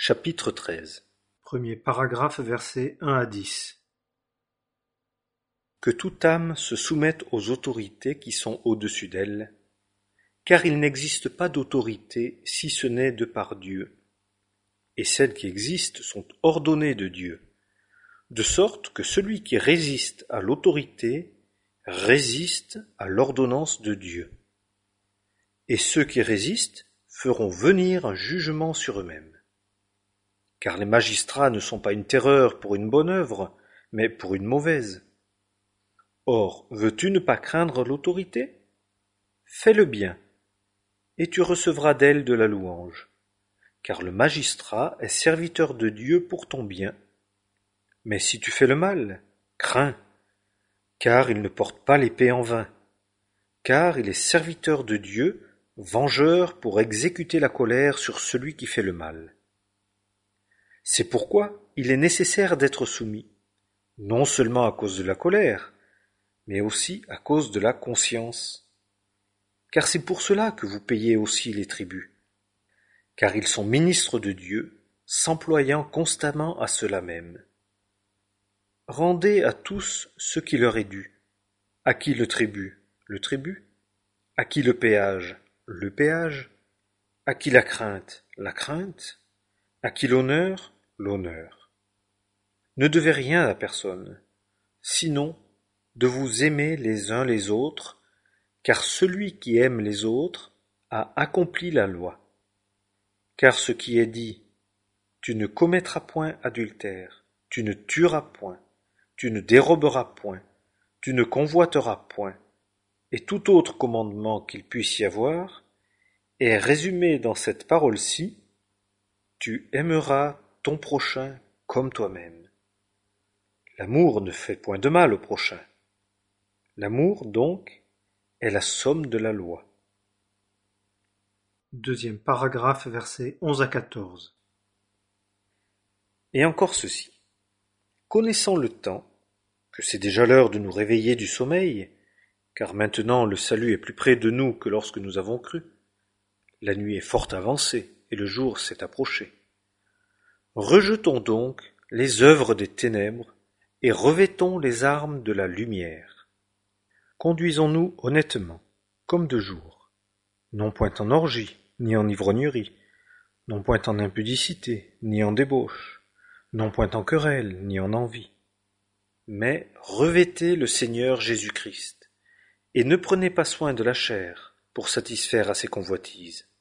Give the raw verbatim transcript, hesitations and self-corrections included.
Chapitre treize. Premier paragraphe, versets un à dix. Que toute âme se soumette aux autorités qui sont au-dessus d'elle, car il n'existe pas d'autorité si ce n'est de par Dieu, et celles qui existent sont ordonnées de Dieu, de sorte que celui qui résiste à l'autorité résiste à l'ordonnance de Dieu. Et ceux qui résistent feront venir un jugement sur eux-mêmes. Car les magistrats ne sont pas une terreur pour une bonne œuvre, mais pour une mauvaise. Or, veux-tu ne pas craindre l'autorité? Fais le bien, et tu recevras d'elle de la louange, car le magistrat est serviteur de Dieu pour ton bien. Mais si tu fais le mal, crains, car il ne porte pas l'épée en vain, car il est serviteur de Dieu, vengeur pour exécuter la colère sur celui qui fait le mal. C'est pourquoi il est nécessaire d'être soumis, non seulement à cause de la colère, mais aussi à cause de la conscience. Car c'est pour cela que vous payez aussi les tributs, car ils sont ministres de Dieu, s'employant constamment à cela même. Rendez à tous ce qui leur est dû. À qui le tribut? Le tribut. À qui le péage? Le péage. À qui la crainte? La crainte. À qui l'honneur? L'honneur. Ne devez rien à personne, sinon de vous aimer les uns les autres, car celui qui aime les autres a accompli la loi. Car ce qui est dit, tu ne commettras point adultère, tu ne tueras point, tu ne déroberas point, tu ne convoiteras point, et tout autre commandement qu'il puisse y avoir, est résumé dans cette parole-ci, tu aimeras ton prochain comme toi-même. L'amour ne fait point de mal au prochain. L'amour, donc, est la somme de la loi. Deuxième paragraphe, versets onze à quatorze. Et encore ceci. Connaissant le temps, que c'est déjà l'heure de nous réveiller du sommeil, car maintenant le salut est plus près de nous que lorsque nous avons cru. La nuit est fort avancée, et le jour s'est approché. Rejetons donc les œuvres des ténèbres et revêtons les armes de la lumière. Conduisons-nous honnêtement, comme de jour, non point en orgie, ni en ivrognerie, non point en impudicité, ni en débauche, non point en querelle, ni en envie. Mais revêtez le Seigneur Jésus-Christ, et ne prenez pas soin de la chair pour satisfaire à ses convoitises.